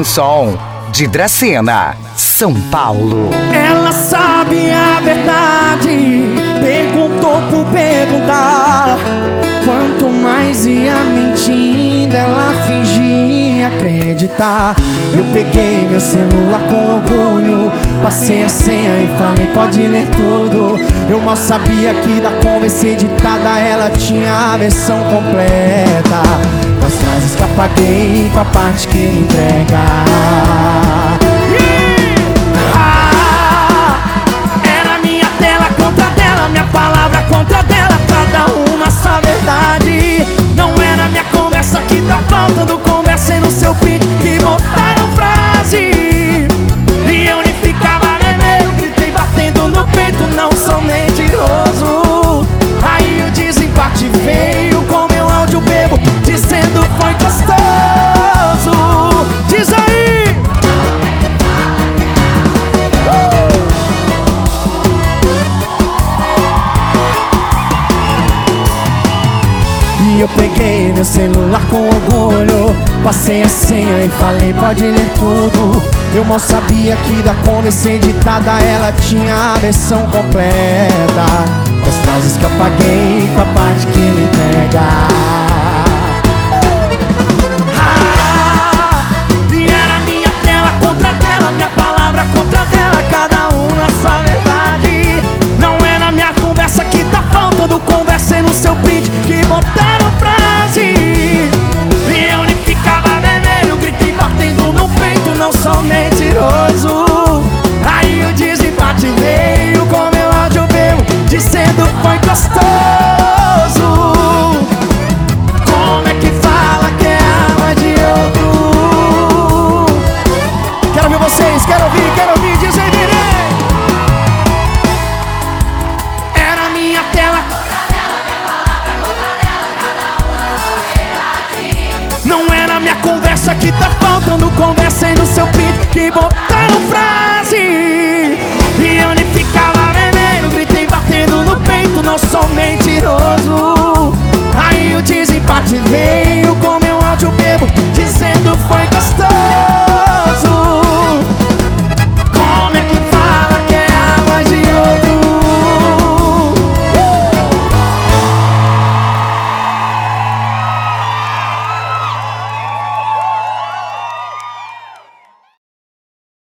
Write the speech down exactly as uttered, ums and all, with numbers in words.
som de Dracena, São Paulo. Ela sabe a verdade, perguntou por perguntar. Quanto mais ia mentindo, ela fingia acreditar. Eu peguei meu celular com orgulho, passei a senha e falei pode ler tudo. Eu mal sabia que da conversa editada ela tinha a versão completa das frases que apaguei com a parte que ele entrega. Ah, era minha tela contra dela, minha palavra contra dela, cada uma sua verdade. Não era minha conversa que tá faltando conversa no seu feed que botaram frase. E eu nem ficava vermelho, gritei batendo no peito, não sou mentiroso. Aí o desempate veio com meu áudio bebo, dizendo foi gostoso. Diz aí! uh! E eu peguei meu celular com orgulho, passei a senha e falei pode ler tudo. Eu mal sabia que da conversa editada ela tinha a versão completa das frases que apaguei com a parte que me entrega. Ah, e era minha tela contra dela, minha palavra contra dela, cada um na sua verdade. Não era minha conversa que tá faltando conversa no seu print que botaram frase. E eu nem ficava vermelho, gritei batendo no peito, não sou mentiroso. Aí o desempate veio com meu áudio meu, dizendo foi gostoso. Como é que fala que é alma de outro? Quero ouvir vocês, quero ouvir, quero ouvir, dizem direi. Era minha tela, não era minha conversa que tá faltando conversa aí no seu pinto que botou